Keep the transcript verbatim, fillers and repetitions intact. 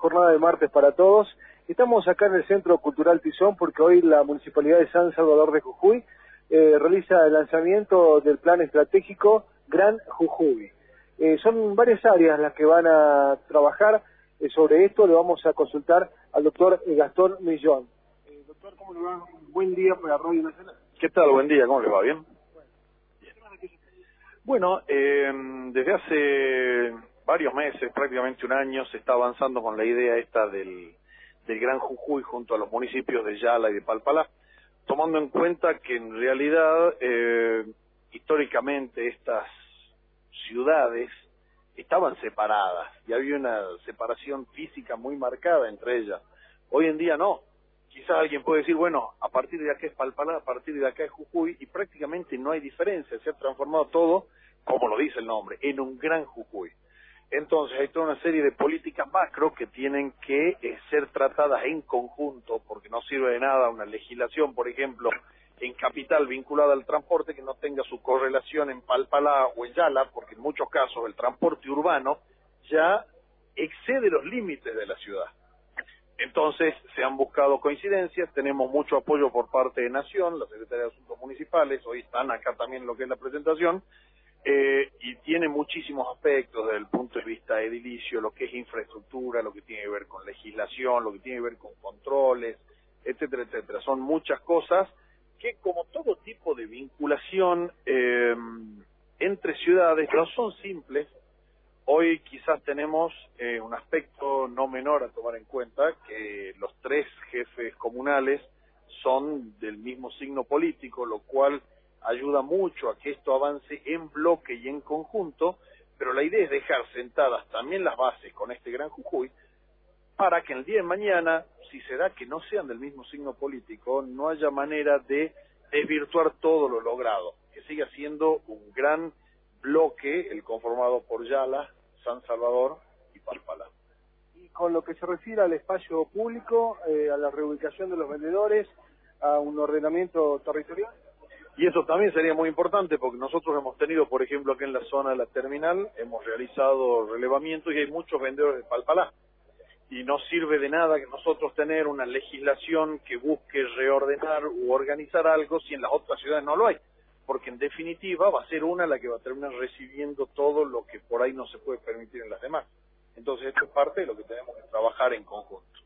jornada de martes para todos. Estamos acá en el Centro Cultural Tizón porque hoy la Municipalidad de San Salvador de Jujuy eh, realiza el lanzamiento del plan estratégico Gran Jujuy. Eh, son varias áreas las que van a trabajar eh, sobre esto. Le vamos a consultar al doctor Gastón Millón. Eh, doctor, ¿cómo le va? Buen día para Radio Nacional. ¿Qué tal? Buen día, ¿cómo le va? ¿Bien? Bueno, eh, desde hace varios meses, prácticamente un año, se está avanzando con la idea esta del, del Gran Jujuy junto a los municipios de Yala y de Palpalá, tomando en cuenta que en realidad, eh, históricamente, estas ciudades estaban separadas y había una separación física muy marcada entre ellas. Hoy en día no. Quizás alguien puede decir, bueno, a partir de acá es Palpalá, a partir de acá es Jujuy, y prácticamente no hay diferencia, se ha transformado todo, como lo dice el nombre, en un Gran Jujuy. Entonces hay toda una serie de políticas macro que tienen que eh, ser tratadas en conjunto, porque no sirve de nada una legislación, por ejemplo, en capital vinculada al transporte que no tenga su correlación en Palpalá o en Yala, porque en muchos casos el transporte urbano ya excede los límites de la ciudad. Entonces se han buscado coincidencias, tenemos mucho apoyo por parte de Nación, la Secretaría de Asuntos Municipales, hoy están acá también lo que es la presentación, eh, y tiene muchísimos aspectos desde el punto de vista edilicio, lo que es infraestructura, lo que tiene que ver con legislación, lo que tiene que ver con controles, etcétera, etcétera. Son muchas cosas que, como todo tipo de vinculación eh, entre ciudades, no son simples. Hoy quizás tenemos eh, un aspecto no menor a tomar en cuenta, que los tres jefes comunales son del mismo signo político, lo cual ayuda mucho a que esto avance en bloque y en conjunto, pero la idea es dejar sentadas también las bases con este Gran Jujuy, para que el día de mañana, si se da que no sean del mismo signo político, no haya manera de desvirtuar todo lo logrado, que siga siendo un gran bloque, el conformado por Yala, San Salvador y Palpalá. Y con lo que se refiere al espacio público, eh, a la reubicación de los vendedores, a un ordenamiento territorial. Y eso también sería muy importante porque nosotros hemos tenido, por ejemplo, aquí en la zona de la terminal, hemos realizado relevamientos y hay muchos vendedores de Palpalá. Y no sirve de nada que nosotros tener una legislación que busque reordenar u organizar algo si en las otras ciudades no lo hay. Porque en definitiva va a ser una la que va a terminar recibiendo todo lo que por ahí no se puede permitir en las demás. Entonces esto es parte de lo que tenemos que trabajar en conjunto.